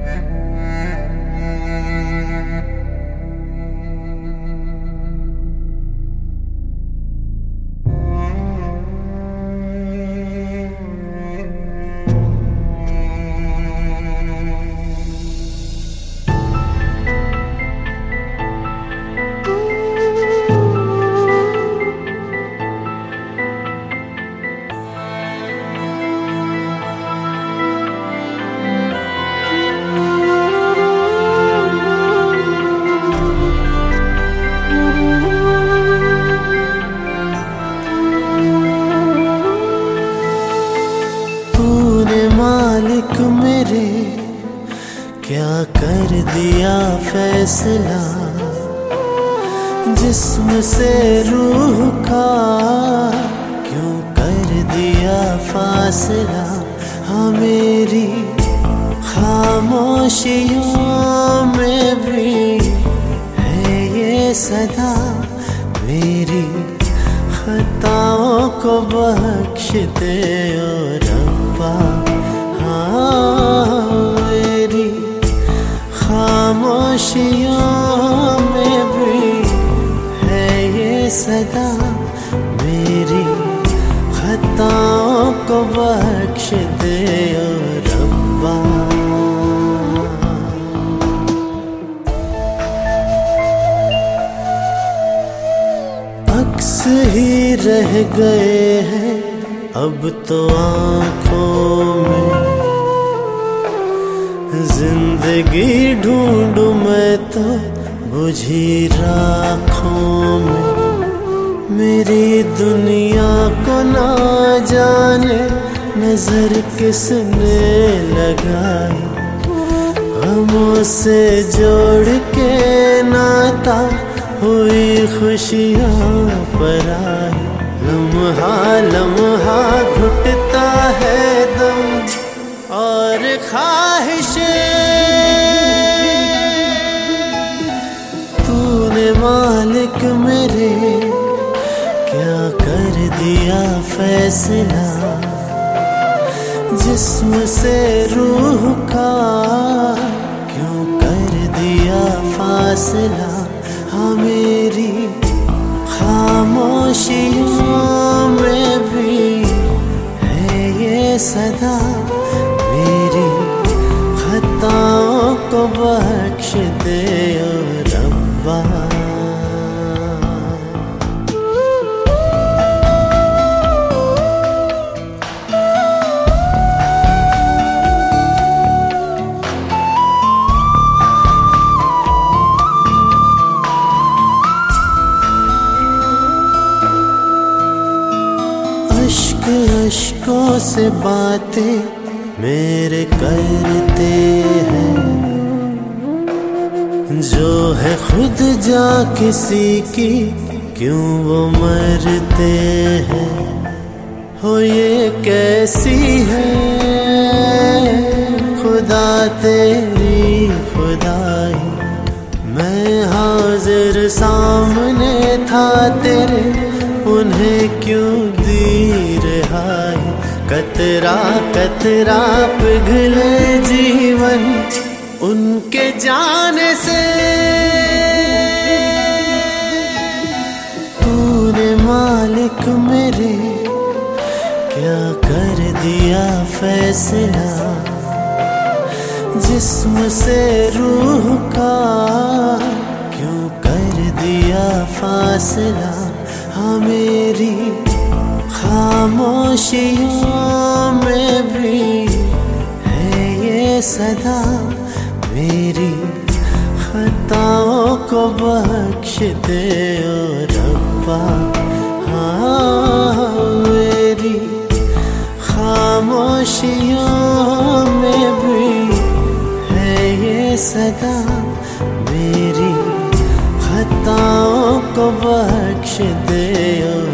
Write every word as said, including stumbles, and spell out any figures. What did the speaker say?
मालिक मेरे क्या कर दिया फैसला, जिस्म से रूह का क्यों कर दिया फासला। हाँ मेरी खामोशियों में भी है ये सदा, मेरी खताओं को बख्श दे ओ रब्बा। हाँ मेरी खामोशियों में भी है ये सदा, मेरी खताओं को बख्श दे ओ रब्बा। अक्स ही रह गए हैं अब तो आँखों में, जिंदगी ढूंढूं मैं तो बुझी राखों में। मेरी दुनिया को ना जाने नजर किसने लगाई, हमों से जोड़ के नाता हुई खुशियाँ पर आई। लम्हा लम्हा घुटता है दम और ख्वाहिशें, तूने मालिक मेरे क्या कर दिया फैसला, जिस्म से रूह का क्यों कर दिया फासला। हाँ मेरी खामोशियों में भी है ये सदा, मेरी खताओं को बख्श दे ओ रब्बा। अश्क अश्कों से बातें मेरे करते हैं, जो है खुद जा किसी की क्यों वो मरते हैं। हो ये कैसी है खुदा तेरी खुदाई, मैं हाजिर सामने था तेरे, उन्हें क्यों दी रिहाई। कतरा कतरा पिघले जीवन उनके जाने से, तूने मालिक मेरे क्या कर दिया फैसला, जिस्म से रूह का क्यों कर दिया फासला। हाँ मेरी खामोशियों में भी है ये सदा, मेरी खताओं को बख्श दे ओ रब्बा। हाँ मेरी खामोशियों में भी है ये सदा, मेरी खताओं को बख्श दे ओ